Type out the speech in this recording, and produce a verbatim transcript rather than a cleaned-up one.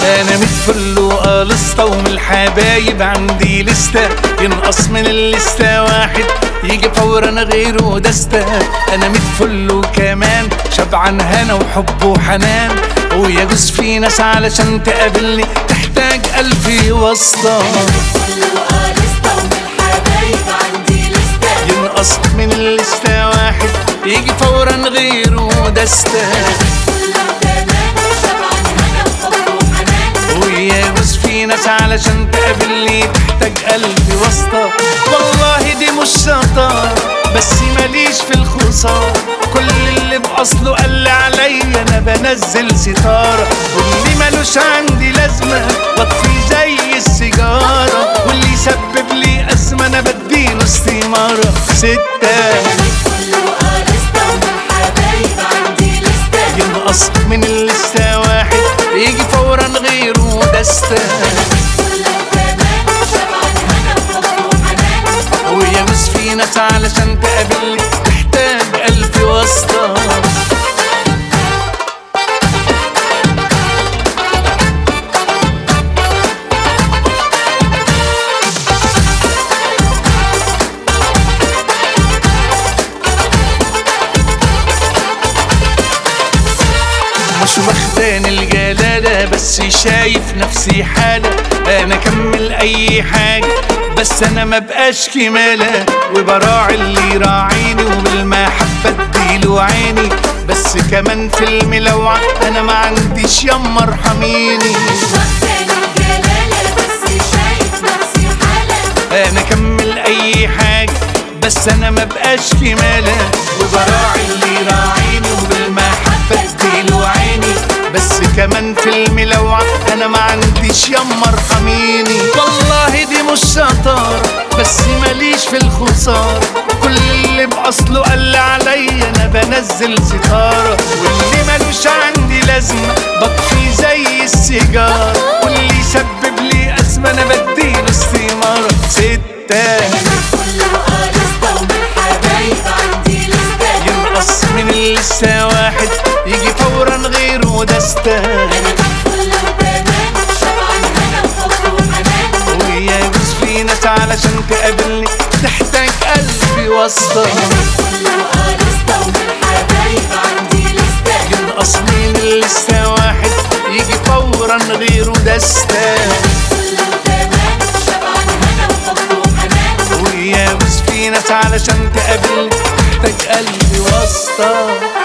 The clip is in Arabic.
انا متفل وقلصة ومن الحبايب عندي لستة، ينقص من اللستة واحد يجي فورا غيره دستة. انا متفل وكمان شبعان هنا وحب وحنان، ويجوز في ناس علشان تقابلني تحتاج ألف واسطة. ينقص من اللستة واحد يجي فورا غيره دستة، ويجوز في ناس علشان تقابلني تحتاج ألف واسطة. والله دي مش شطارة بس ماليش في الخسارة، كل اللي بأصله قال عليا أنا بنزل ستارة، واللي مالوش عندي لازمة بطفي زي السيجارة، واللي يسبب لي أزمة أنا بديله استمارة. ستة ينقص من اللستة واحد يجي فورا غيره دستة، ويجوز في ناس علشان تقابلني تحتاج ألف واسطة. مش واخداني الجلالة بس شايف نفسي حالة، انا اكمل اي حاجة بس انا مبقاش كمالة، وبراعي اللي يراعيني وبالمحبة اديله عيني، بس كمان في الملوعة انا ما عنديش يما ارحميني. انا اكمل اي حاجة بس انا مبقاش كمالة، وبراعي اللي يراعيني وبالمحبة اديله عيني، بس كمان في الملوعة انا ما عنديش يما ارحميني. والله دي مش شطارة بس ماليش في الخسارة، كل اللي بأصله قال عليا انا بنزل ستارة، واللي مالوش عندي لازمة بطفي زي السيجارة، واللي يسبب لي أزمة انا بديله استمارة. ستة ينقص من اللستة واحد يجي فورا غيره دستة، ويجوز في ناس علشان تقابلني تحتاج ألف واسطة. ينقص من اللستة واحد يجي فورا غيره دستة، ويجوز في ناس علشان تقابلني تحتاج ألف واسطة.